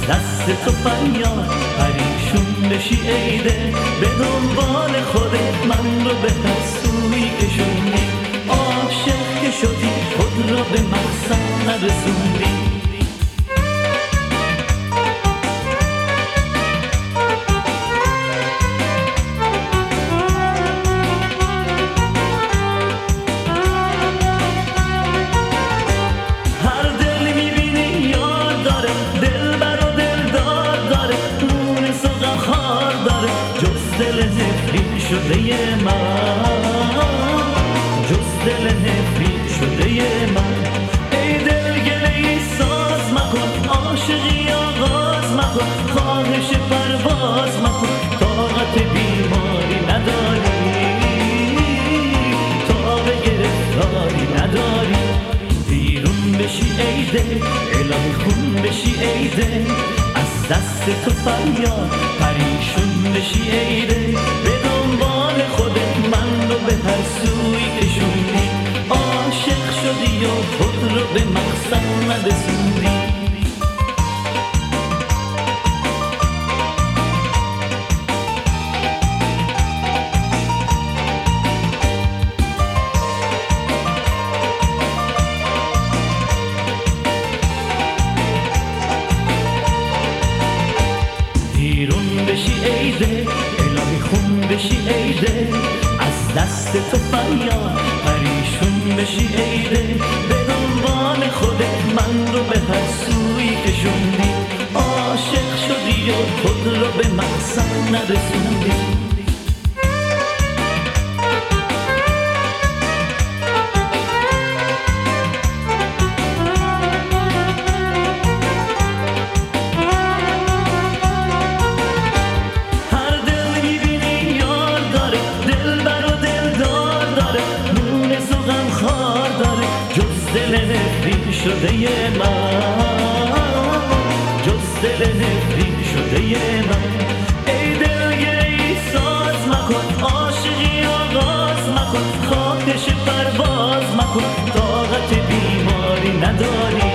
دست تو فریاد پریشون بشی ایده، به دنبال خودت من رو به سوی کشوندی، عاشق که شدی خود رو به مقصد نرسوندی. دل نفرین شده من، جز دل نفرین شده من، ای دل گله‌ای ساز مکن، عاشقی آغاز مکن، خواهش پرواز مکن، طاقت بیماری نداری، تاب گرفتاری نداری. بیرون بشی ای دل، الهی خون بشی ای دل، از دست تو فریاد پریشون بشی ای دل، به دنبال خودت من رو به هر سوی کشوندی، عاشق شدی و خود رو به مقصد نرسوندی. بیرون بشی ای دل، الهی خون بشی ای دل، از دست تو فریاد پریشون بشی ای دل، به دنبال خودت من رو به هر سوی کشوندی، عاشق شدی و خود رو به مقصد نرسوندی. دل نفرین شده من، جز دل نفرین شده من، ای دلگیری ساز مکن، عاشقی آغاز مکن، خواهش پرواز مکن، طاقت بیماری نداری،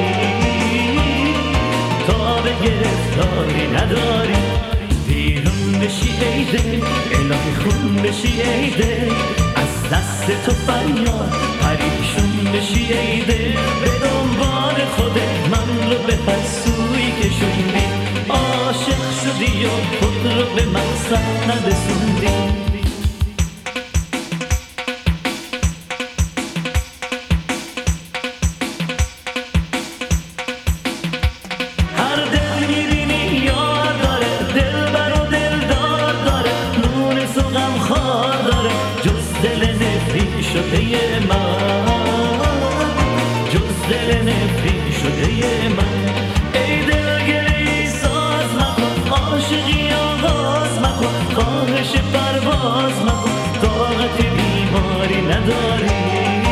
تاب گرفتاری نداری. بیرون بشی ای دل، الهی خون بشی ای دل، از دست تو فریاد پریشون بشی ای دل، به دنبال خودت من رو به هر سوی کشوندی، عاشق شدی و خود رو به مقصد نرسوندی. هر دل میبینی یار داره، دل بر و دلدار داره، مونس و غمخوار داره، جز دل نفرین شده من، جز دل نفرین شده من، ای دل گله‌ای ساز مکن، عاشقی آغاز مکن، خواهش پرواز مکن، طاقت بیماری نداری،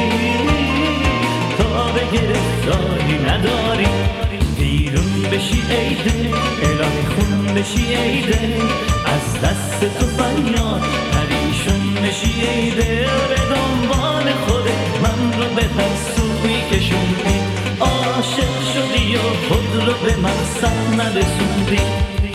تاب گرفتاری نداری. بیرون بشی ای دل، الهی خون بشی ای دل، از دست تو فریاد پریشون بشی ای دل، به دنبال خودت من رو به هر سوی کشوندی، عاشق شدی و خود رو به مقصد نرسوندی.